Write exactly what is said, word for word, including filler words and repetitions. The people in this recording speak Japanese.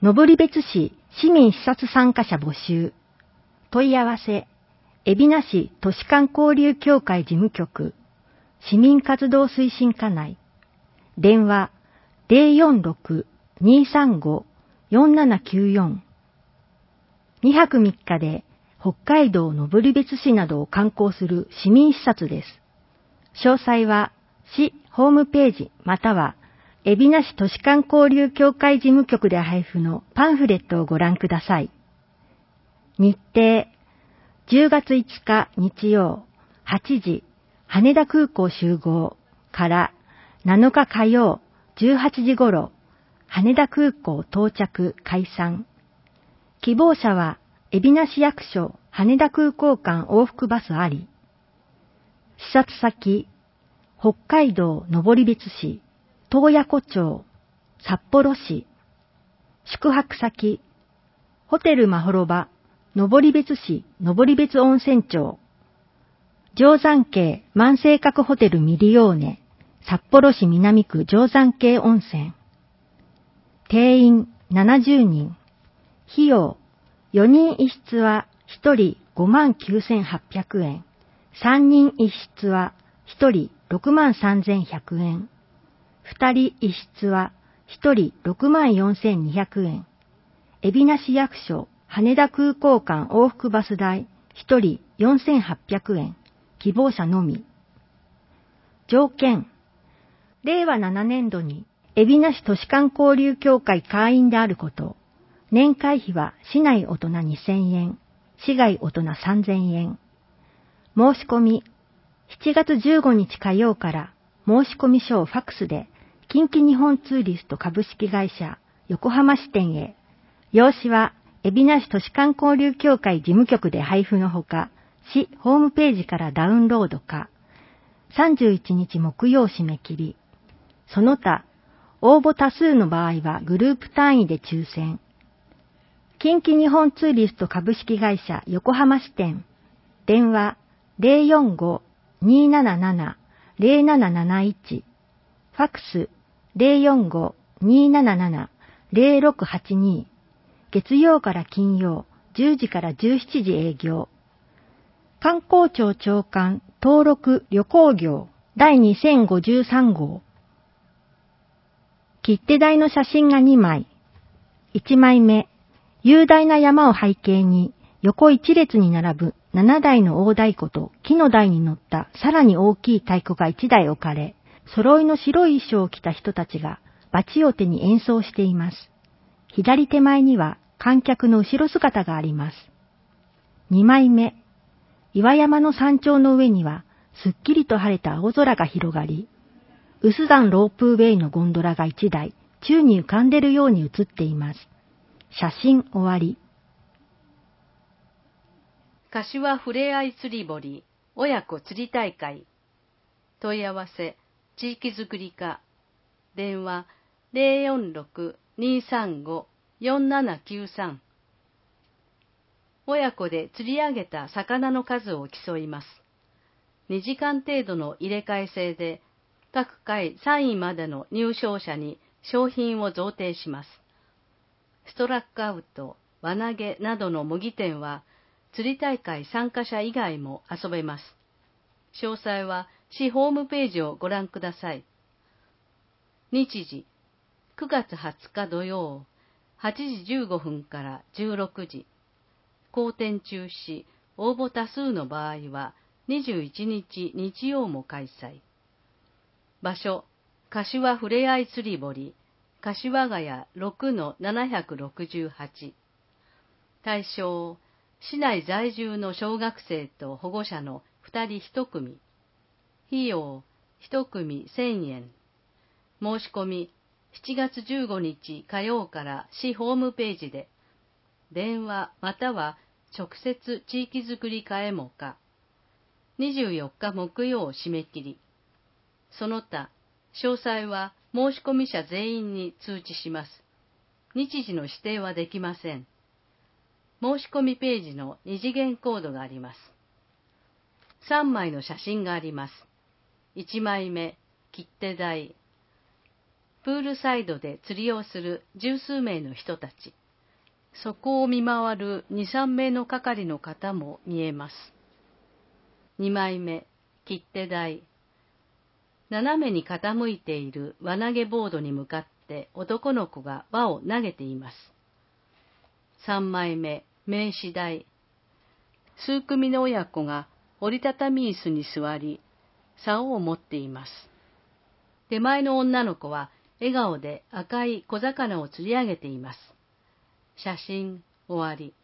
登別市市民視察参加者募集。問い合わせ、海老名市都市間交流協会事務局、市民活動推進課内。電話 ゼロよんろく にーさんご よんななきゅうよん。にはくみっかで北海道登別市などを観光する市民視察です。詳細は市ホームページまたは海老名市都市間交流協会事務局で配布のパンフレットをご覧ください。日程、じゅうがついつか日曜、はちじ、羽田空港集合からなのか火曜、じゅうはちじ頃、羽田空港到着解散。希望者は、海老名市役所羽田空港間往復バスあり。視察先、北海道登別市、洞爺湖町、札幌市。宿泊先、ホテルまほろば、登別市登別温泉町。定山渓万世閣ホテルミリオーネ、札幌市南区定山渓温泉。定員ななじゅうにん。費用、よにんいしつはひとりごまんきゅうせんはっぴゃくえん。さんにんいしつはひとりろくまんさんぜんひゃくえん。ふたりいしつはひとりろくまんよんせんにひゃくえん。海老名市役所羽田空港間往復バス代ひとりよんせんはっぴゃくえん。希望者のみ。条件、れいわななねんどに海老名市都市間交流協会会員であること。年会費は市内大人にせんえん、市外大人さんぜんえん。申し込み、しちがつじゅうごにち火曜から申し込み書をファックスで近畿日本ツーリスト株式会社横浜支店へ。用紙は海老名市都市間交流協会事務局で配布のほか、市ホームページからダウンロードか。さんじゅういちにち木曜締め切り。その他、応募多数の場合はグループ単位で抽選。近畿日本ツーリスト株式会社横浜支店。電話 ゼロよんご にーなななな ゼロなななないち。ファックス ゼロよんご にーなななな ゼロろくはちに。月曜から金曜じゅうじからじゅうしちじ営業。観光庁長官登録旅行業第にせんごじゅうさんごう。切手台の写真がにまい。いちまいめ、雄大な山を背景に横一列に並ぶななだいの大太鼓と木の台に乗ったさらに大きい太鼓がいちだい置かれ、揃いの白い衣装を着た人たちがバチを手に演奏しています。左手前には観客の後ろ姿があります。にまいめ、岩山の山頂の上にはすっきりと晴れた青空が広がり、有珠山ロープウェイのゴンドラがいちだい宙に浮かんでいるように映っています。写真終わり。 柏ふれあい釣り堀親子釣り大会。問い合わせ地域づくり課。電話 ゼロよんろく にーさんご よんななきゅうさん。親子で釣り上げた魚の数を競います。にじかん程度の入れ替え制で、各回さんいまでの入賞者に商品を贈呈します。ストラックアウト、輪投げなどの模擬店は、釣り大会参加者以外も遊べます。詳細は市ホームページをご覧ください。日時、くがつはつか土曜、はちじじゅうごふんからじゅうろくじ。公展中止、応募多数の場合はにじゅういちにち日曜も開催。場所、柏ふれあい釣り堀、柏ヶ谷 ろくのななろくはち。対象、市内在住の小学生と保護者のふたりいちくみ。費用、いちくみせんえん。申し込み、しちがつじゅうごにち火曜から市ホームページで、電話または直接地域づくり課へもか。にじゅうよっか木曜締め切り。その他、詳細は申し込み者全員に通知します。日時の指定はできません。申し込みページの二次元コードがあります。さんまいの写真があります。いちまいめ、切手台。 プールサイドで釣りをする十数名の人たち。そこを見回る二三名の係の方も見えます。二枚目、切手台。斜めに傾いている輪投げボードに向かって男の子が輪を投げています。三枚目、名刺台。数組の親子が折りたたみ椅子に座り、竿を持っています。手前の女の子は笑顔で赤い小魚を釣り上げています。写真終わり。